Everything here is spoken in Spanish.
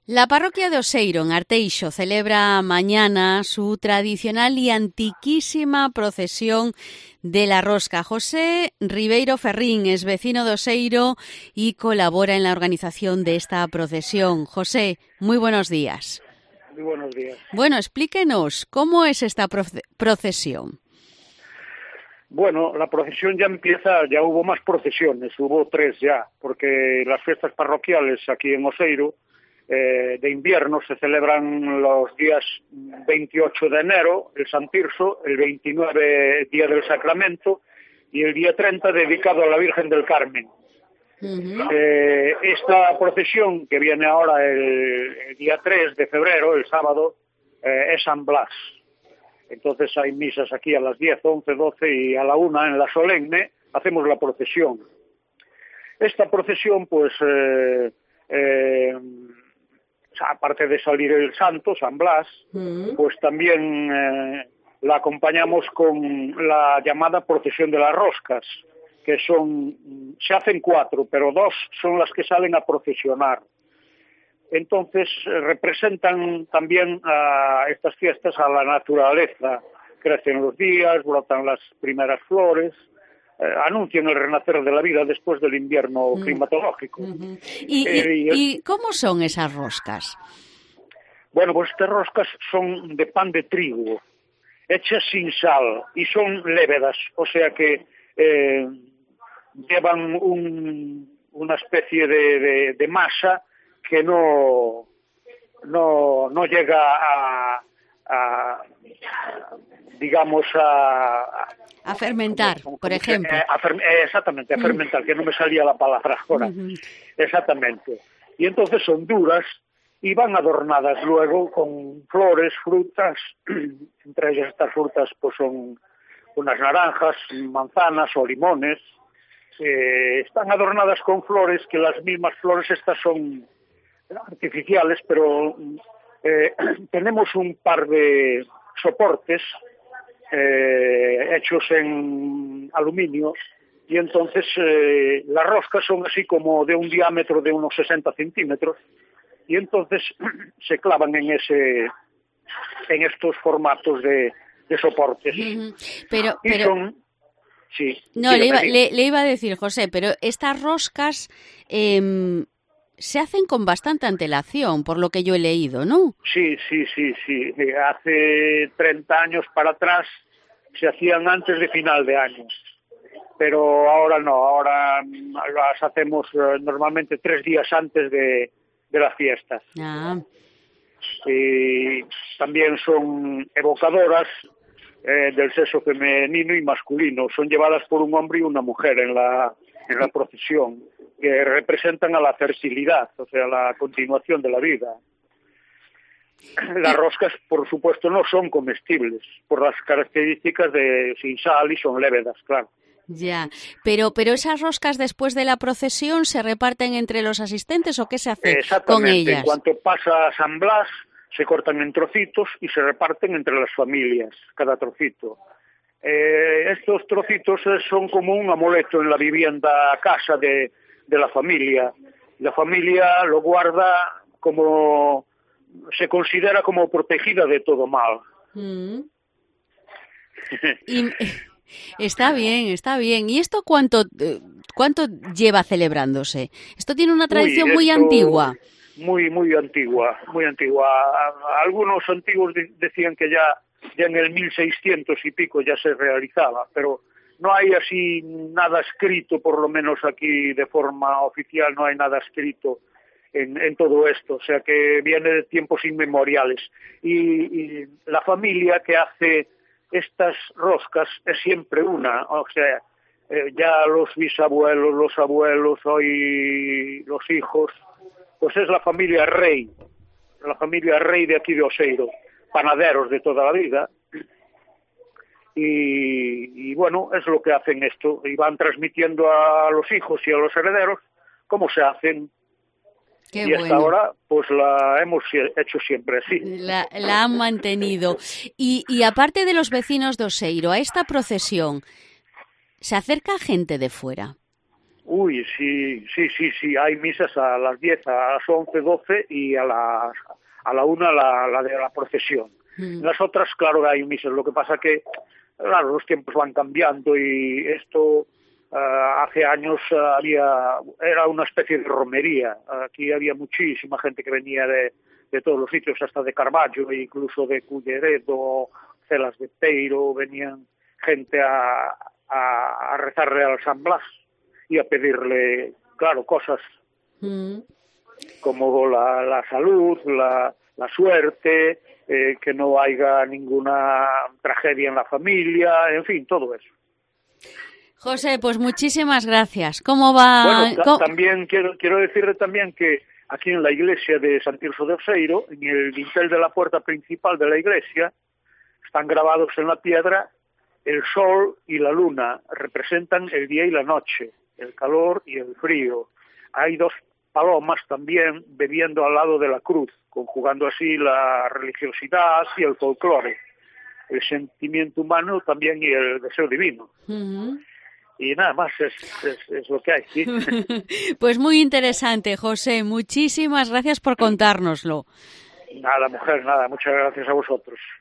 La parroquia de Oseiro, en Arteixo, celebra mañana su tradicional y antiquísima procesión de la Rosca. José Ribeiro Ferrín es vecino de Oseiro y colabora en la organización de esta procesión. José, muy buenos días. Muy buenos días. Bueno, explíquenos, ¿cómo es esta procesión? Bueno, la procesión ya empieza, ya hubo más procesiones, hubo 3 ya, porque las fiestas parroquiales aquí en Oseiro de invierno se celebran los días 28 de enero, el San Tirso, el 29 Día del Sacramento y el día 30 dedicado a la Virgen del Carmen. Esta procesión que viene ahora el día 3 de febrero, el sábado, es San Blas. Entonces hay misas aquí a las 10, 11, 12 y a la 1 en la solemne, hacemos la procesión. Esta procesión, pues, aparte de salir el santo, San Blas, pues también la acompañamos con la llamada procesión de las roscas, que se hacen 4, pero 2 son las que salen a procesionar. Entonces representan también a estas fiestas a la naturaleza. Crecen los días, brotan las primeras flores, anuncian el renacer de la vida después del invierno climatológico. ¿Y cómo son esas roscas? Bueno, pues estas roscas son de pan de trigo, hechas sin sal y son lévedas, o sea que llevan una especie de masa que no llega a fermentar, por ejemplo. Exactamente, a fermentar, que no me salía la palabra ahora. Exactamente. Y entonces son duras y van adornadas luego con flores, frutas. Entre ellas estas frutas pues son unas naranjas, manzanas o limones. Están adornadas con flores, que las mismas flores estas son artificiales, pero tenemos un par de soportes hechos en aluminio y entonces las roscas son así como de un diámetro de unos 60 centímetros y entonces se clavan en estos formatos de soportes. Pero son, sí, no, le iba a decir, José, pero estas roscas se hacen con bastante antelación, por lo que yo he leído, ¿no? Sí. Hace 30 años para atrás se hacían antes de final de año, pero ahora no, ahora las hacemos normalmente 3 días antes de las fiestas. Y también son evocadoras del sexo femenino y masculino, son llevadas por un hombre y una mujer en la procesión, que representan a la fertilidad, o sea, la continuación de la vida. Las roscas, por supuesto, no son comestibles, por las características de sin sal y son lévedas, claro. Ya, pero esas roscas después de la procesión ¿se reparten entre los asistentes o qué se hace con ellas? En cuanto pasa San Blas, se cortan en trocitos y se reparten entre las familias, cada trocito. Estos trocitos son como un amuleto en la vivienda, casa de la familia. La familia lo guarda como, se considera como protegida de todo mal. Está bien. ¿Y esto cuánto lleva celebrándose? Esto tiene una tradición muy antigua. Muy antigua. Algunos antiguos decían que ya en el 1600 y pico ya se realizaba, pero no hay así nada escrito, por lo menos aquí de forma oficial, no hay nada escrito en todo esto, o sea que viene de tiempos inmemoriales. Y la familia que hace estas roscas es siempre una, o sea, ya los bisabuelos, los abuelos, hoy los hijos, pues es la familia Rey de aquí de Oseiro, panaderos de toda la vida. Y bueno, es lo que hacen esto, y van transmitiendo a los hijos y a los herederos cómo se hacen. Qué y hasta ahora pues la hemos hecho siempre así. La han mantenido. Y aparte de los vecinos de Oseiro, a esta procesión, ¿se acerca gente de fuera? Uy, sí, hay misas a las 10, a las 11, 12 y a la 1 la de la procesión. En las otras, claro, hay misas, lo que pasa que, claro, los tiempos van cambiando y esto hace años era una especie de romería. Aquí había muchísima gente que venía de todos los sitios, hasta de Carballo, e incluso de Culleredo, Celas de Peiro, venían gente a rezarle al San Blas y a pedirle, claro, cosas como la salud, la suerte, que no haya ninguna tragedia en la familia, en fin, todo eso. José, pues muchísimas gracias. ¿Cómo va? Bueno, también quiero decirle también que aquí en la iglesia de San Tirso de Oseiro, en el dintel de la puerta principal de la iglesia, están grabados en la piedra el sol y la luna, representan el día y la noche, el calor y el frío. Hay 2 palomas también bebiendo al lado de la cruz, conjugando así la religiosidad y el folclore, el sentimiento humano también y el deseo divino. Y nada más, es lo que hay, ¿sí? Pues muy interesante, José. Muchísimas gracias por contárnoslo. Nada, mujer, nada. Muchas gracias a vosotros.